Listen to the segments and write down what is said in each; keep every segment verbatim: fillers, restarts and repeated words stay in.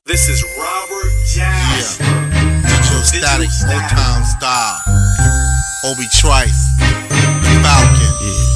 This is Robert Jasper. Yeah. Digital Static, Old Town Style. Obi Trice, the Falcon. Yeah.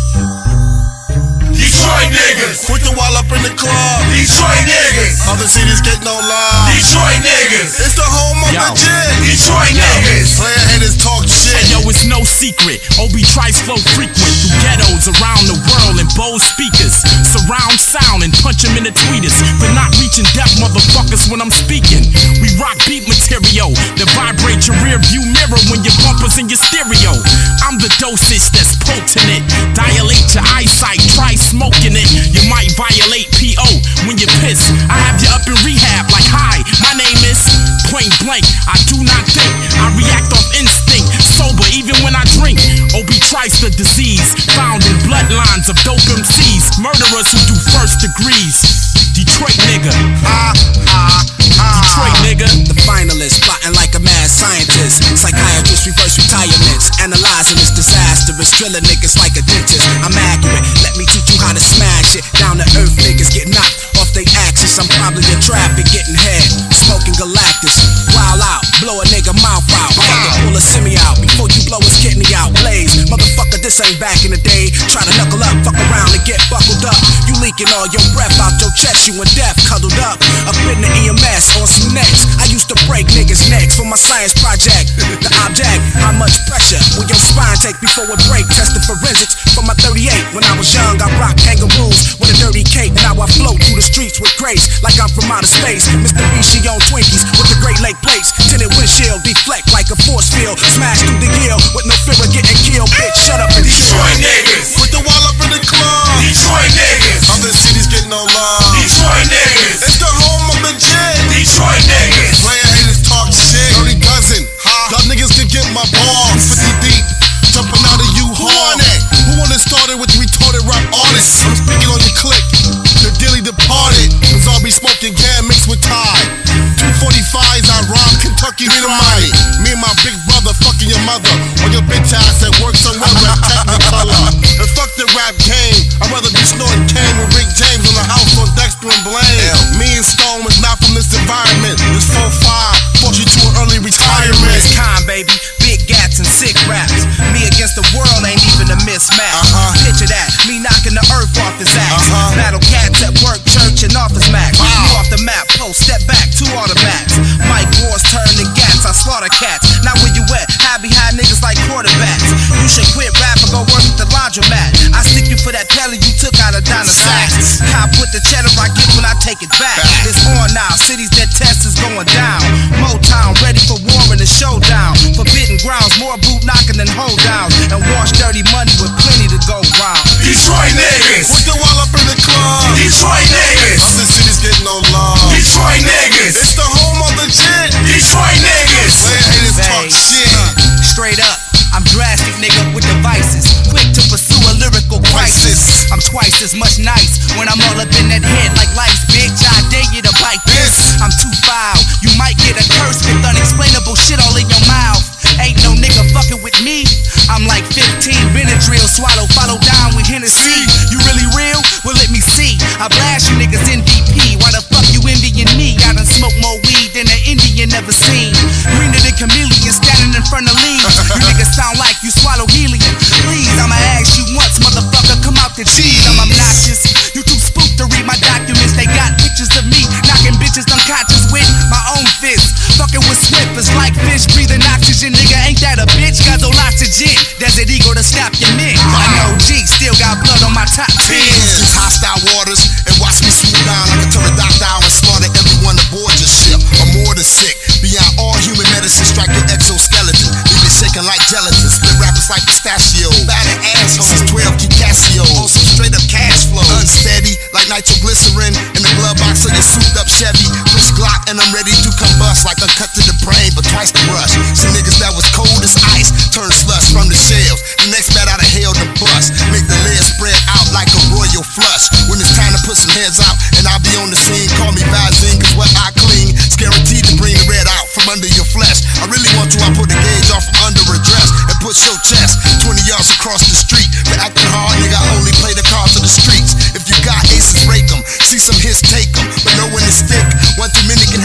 Detroit niggas. Put the wall up in the club. Detroit niggas. Other cities get no love. Detroit niggas. It's the home of Yo. the jig. Detroit niggas. Player haters talk shit. Hey, yo, it's no secret. Obi Trice flow frequent through ghettos around the world in Bose speakers. Surround sound and punch them in the tweeters. But not reaching deaf motherfuckers when I'm speaking. We rock beat material that vibrate your rear view mirror when your bumpers in your stereo. I'm the dosage that's potent it. Dilate your eyesight, try smoking it. You might violate P O when you piss. I have you up in rehab like, hi, my name is Point Blank. I do not think, I react off instinct. Sober even when I drink. Obi Trice the disease found in bloodlines of dope M Cs. Murderers who do first degrees. Detroit nigga. Ah, ah, ah. Detroit nigga. The finalist, plotting like a mad scientist. Psychiatrist, reverse retirements. Analyzing this disastrous. Drilling niggas like a dentist. I'm accurate, let me teach you how to smash it. Down to earth niggas get knocked off they axis. I'm probably in traffic getting head. Smoking Galactus. Wild out, blow a nigga mouth out. Fucking pull a semi out before you blow his kidney out. Blaze, motherfucker, this ain't back in the day. Try to knuckle up, fuck around and get buckled up. You leaking all your breath out your chest. You in death, cuddled up. Up in the E M S on some necks. I used to break niggas' necks for my science project. The object, how much pressure will your spine take before it break? Testing forensics for my thirty-eight. When I was young, I rocked kangaroos with a dirty cape. Now I float through the streets with grace, like I'm from outer space. Mister Bishi on Twinkies with the Great Lake plates. Tinted windshield, deflect like a force field. Smash through the hill with no fear of getting killed. Bitch, shut up and chill. Detroit niggas. Put the wall up in the club. Detroit niggas. Other cities get no love. Detroit niggas. It's the home of the jig. Detroit niggas. Player haters talk shit. Dirty dozen. Y'all niggas can get my balls. fifty deep. Jumping out of you hard. Who wanna started with retarded rap artists? I'm speaking on your clique. The dearly departed. Cause I'll be smoking gas mixed with Tide. two forty-fives, I rob Kentucky Fried. Me and my big brother fucking your mother. On your bitch ass at work somewhere with Technicolor. And fuck the rap game. I'd rather be snorting cane with Rick James on the house on Dexter and Blaine. Me and Stone was not from this environment. This four five forced you to an early retirement. It's kind, baby. Big gats and sick raps. Me against the world ain't even a mismatch. Uh-huh. Picture that, me knocking the earth off his axe. Uh-huh. Battle cats at work, church, and office max. Wow. You off the map, post, step back, two automats. Mike Wars turn to gats, I slaughter cats. Now where you at? Hide behind niggas like quarterbacks. You should quit rap and go work at the laundromat. I stick you for that pellet you took out of Donna Sacks. Cop with the cheddar I get when I take it back. It's on now, cities that test is going down. Motown ready for war and a showdown. Forbidden grounds, more boot knocking than hold down. And wash dirty money with plenty to go round. Detroit niggas. Put the wall up in the club. Detroit niggas. Other cities get no love. Detroit niggas. It's the home of the jig. Detroit niggas. Player haters talk Hey, shit. uh, straight up, I'm drastic nigga with devices. Quick to pursue a lyrical crisis. I'm twice as much nice when I'm all up in that head like lights, bitch. I dare you to bite this. I'm too foul. You might get a curse with unexplainable shit all in your mouth. Ain't no nigga fucking with me. I'm like fifteen Benadryl, swallow, follow down with Hennessy. You really real? Well, let me see. I blast you niggas M V P. Why the fuck you envying me? I done smoke more weed than an Indian ever seen. Greener than chameleon standing in front of leaves. You niggas sound like you swallow helium. Please, I'ma ask you once, motherfucker, come out the cheese. I'm obnoxious. You too spooked to read my documents. They got pictures of me knocking bitches unconscious with my own fist. Fucking with Swift is like fish breathing oxygen. Nigga, ain't that a bitch? Got no oxygen. Desert Eagle to stop your mint. I know G still got blood on my top ten. These hostile waters and watch me swoop down like a pterodactyl down and slaughter everyone aboard your ship. I'm more than sick. Beyond all human medicine, strike your exoskeleton. Leave it shaking like gelatin. Split rappers like pistachio. Batted asshole. Since twelve key Casio. On some straight up cash flow. Unsteady like nitroglycerin in the glove box of your souped up Chevy. Push Glock and I'm ready to combust like a cut to the brain, but twice the rush. Some niggas that was cold as ice turn slush from the shells. The next bat out of hell to bust. Make the lid spread out like a royal flush. When it's time to put some heads out and I'll be on the scene, call me Vizine, cause what I clean is guaranteed to bring the red out from under your flesh. I really want to, I put the gauge off from under a dress and push your chest twenty yards across the street. For acting hard, nigga, I only play the cards of the streets. If you got aces, rake them. See some hits, take them. But know when to stick. One too many can have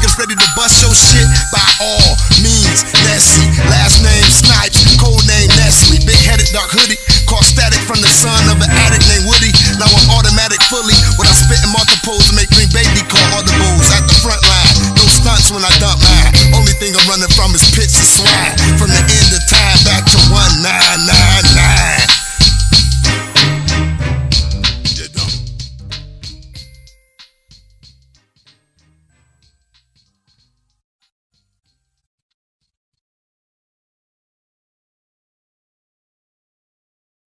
niggas ready to bust your shit by all means. Nessie, last name Snipes, code name Nestle. Big headed dark hoodie, caught static from the son of an addict named Woody. Now I'm automatic fully, when I spit in multiples to make Green Baby call audibles at the front line. No stunts when I dump mine. Only thing I'm running from is pits and swag. From the